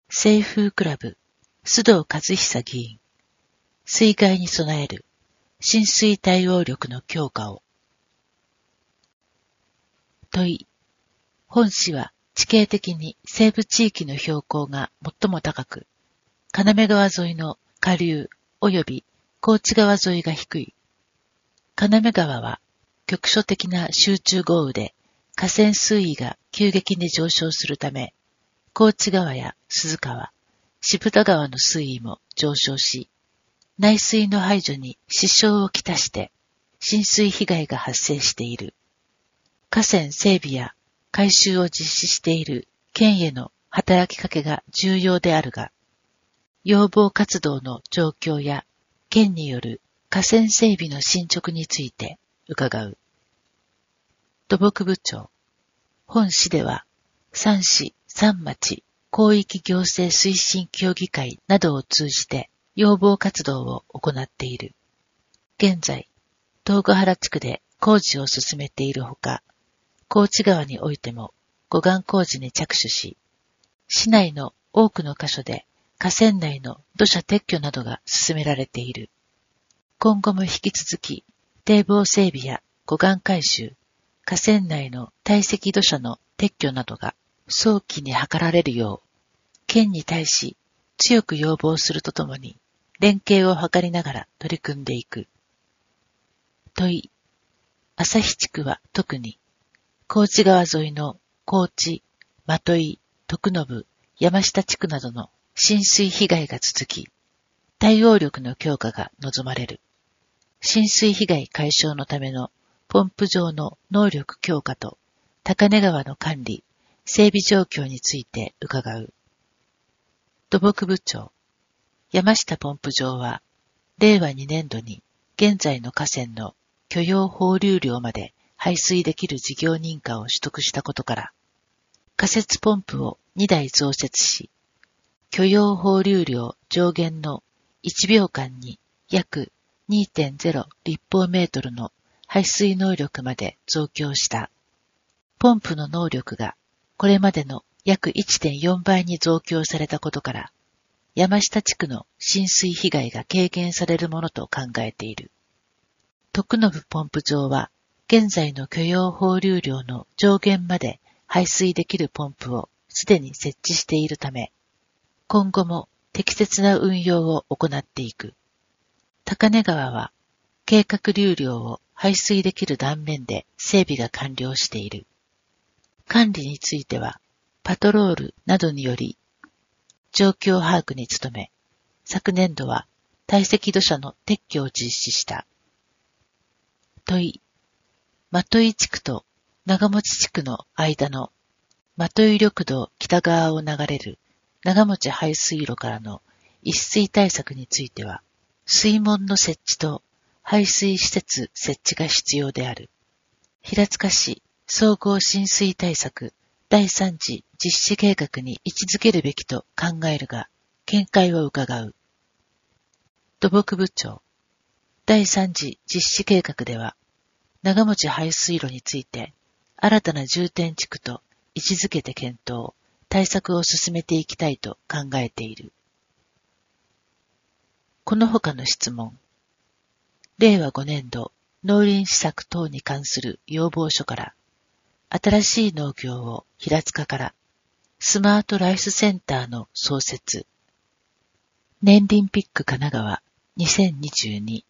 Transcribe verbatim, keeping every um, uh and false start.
清風クラブ、須藤和久議員。水害に備える、浸水対応力の強化を。問い。本市は地形的に西部地域の標高が最も高く、金目川沿いの下流及び高知川沿いが低い。金目川は局所的な集中豪雨で河川水位が急激に上昇するため、高知川や鈴川、渋田川の水位も上昇し、内水の排除に支障をきたして浸水被害が発生している。河川整備や改修を実施している県への働きかけが重要であるが、要望活動の状況や県による河川整備の進捗について伺う。土木部長。本市では、三市、三町、広域行政推進協議会などを通じて要望活動を行っている。現在、東ヶ原地区で工事を進めているほか、高知川においても護岸工事に着手し、市内の多くの箇所で河川内の土砂撤去などが進められている。今後も引き続き、堤防整備や護岸改修、河川内の堆積土砂の撤去などが早期に図られるよう、県に対し強く要望するとともに、連携を図りながら取り組んでいく。問い。旭地区は特に、高知川沿いの高知、的井、徳信、山下地区などの浸水被害が続き、対応力の強化が望まれる。浸水被害解消のためのポンプ場の能力強化と高根川の管理、整備状況について伺う。土木部長。山下ポンプ場は、れいわにねんどに現在の河川の許容放流量まで排水できる事業認可を取得したことから、仮設ポンプをにだい増設し、許容放流量上限のいちびょうかんに約 にてんゼロ 立方メートルの排水能力まで増強した。ポンプの能力がこれまでの約 いってんよんばいに増強されたことから、山下地区の浸水被害が軽減されるものと考えている。徳信ポンプ場は、現在の許容放流量の上限まで排水できるポンプをすでに設置しているため、今後も適切な運用を行っていく。高根川は、計画流量を排水できる断面で整備が完了している。管理については、パトロールなどにより、状況把握に努め、昨年度は堆積土砂の撤去を実施した。問い。的井地区と長持地区の間の的井緑道北側を流れる長持排水路からの溢水対策については、水門の設置と排水施設設置が必要である。平塚市総合浸水対策だいさん次実施計画に位置づけるべきと考えるが、見解を伺う。土木部長。だいさん次実施計画では、長持排水路について、新たな重点地区と位置づけて検討、対策を進めていきたいと考えている。この他の質問。れいわごねんど農林施策等に関する要望書から、新しい農業を平塚からスマートライスセンターの創設。年輪ピック神奈川にせんにじゅうに